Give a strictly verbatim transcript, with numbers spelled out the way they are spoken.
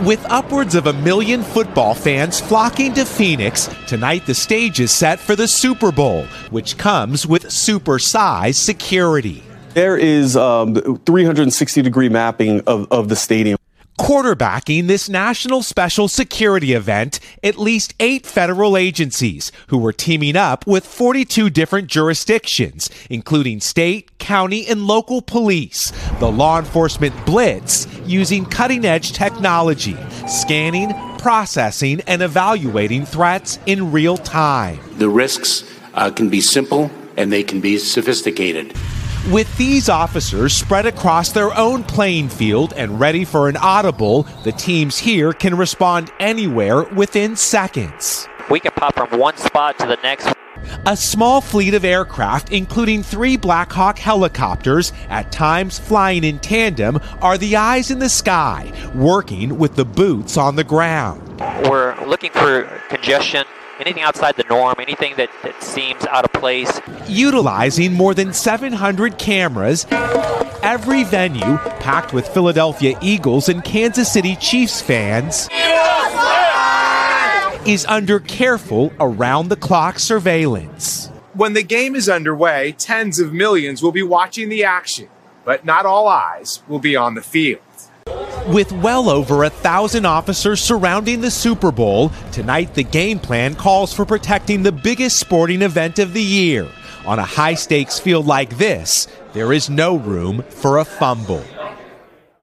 With upwards of a million football fans flocking to Phoenix, tonight the stage is set for the Super Bowl, which comes with super-sized security. There is um, three hundred sixty degree mapping of, of the stadium. Quarterbacking this national special security event, at least eight federal agencies who were teaming up with forty-two different jurisdictions, including state, county, and local police. The law enforcement blitz using cutting-edge technology, scanning, processing, and evaluating threats in real time. The risks uh, can be simple and they can be sophisticated. With these officers spread across their own playing field and ready for an audible, the teams here can respond anywhere within seconds. We can pop from one spot to the next. A small fleet of aircraft, including three Black Hawk helicopters, at times flying in tandem, are the eyes in the sky, working with the boots on the ground. We're looking for congestion. Anything outside the norm, anything that, that seems out of place. Utilizing more than seven hundred cameras, every venue packed with Philadelphia Eagles and Kansas City Chiefs fans is under careful around-the-clock surveillance. When the game is underway, tens of millions will be watching the action, but not all eyes will be on the field. With well over a thousand officers surrounding the Super Bowl, tonight the game plan calls for protecting the biggest sporting event of the year. On a high-stakes field like this, there is no room for a fumble.